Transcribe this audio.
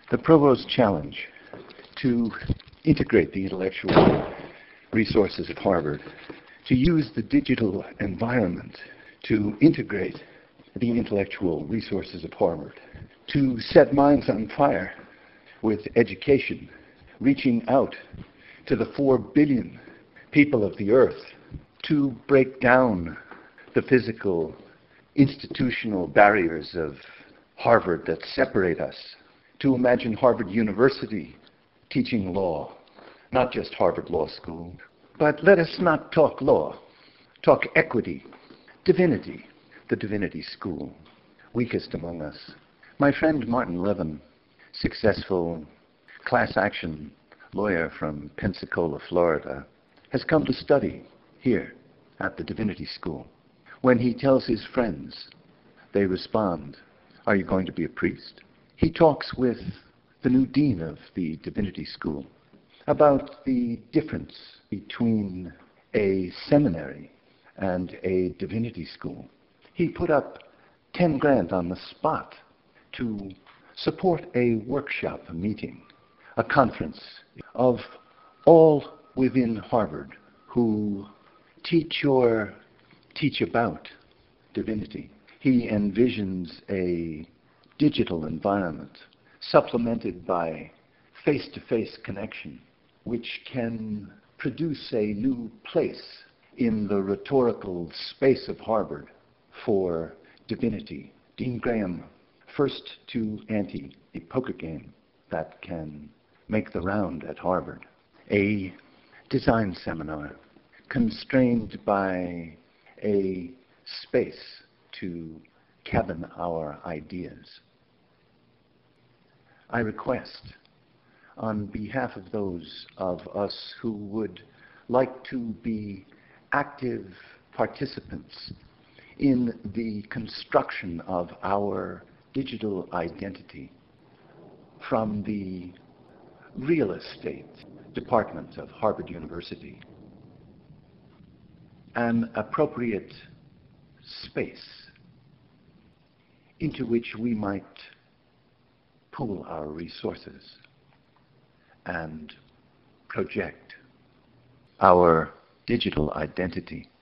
The Provost's challenge to integrate the intellectual resources of Harvard, to use the digital environment to integrate the intellectual resources of Harvard, to set minds on fire with education, reaching out to the 4 billion people of the earth, to break down the physical, institutional barriers of Harvard that separate us, to imagine Harvard University teaching law, not just Harvard Law School. But let us not talk law, talk equity, divinity, the Divinity School, weakest among us. My friend Martin Levin, successful class action lawyer from Pensacola, Florida, has come to study here at the Divinity School. When he tells his friends, they respond, "Are you going to be a priest?" He talks with the new dean of the Divinity School about the difference between a seminary and a divinity school. He put up 10 grand on the spot to support a workshop, a meeting, a conference of all within Harvard who teach or teach about divinity. He envisions a digital environment supplemented by face-to-face connection, which can produce a new place in the rhetorical space of Harvard for divinity. Dean Graham, first to ante a poker game that can make the round at Harvard. A design seminar constrained by a space to cabin our ideas. I request, on behalf of those of us who would like to be active participants in the construction of our digital identity, from the real estate department of Harvard University, an appropriate space into which we might pool our resources and project our digital identity.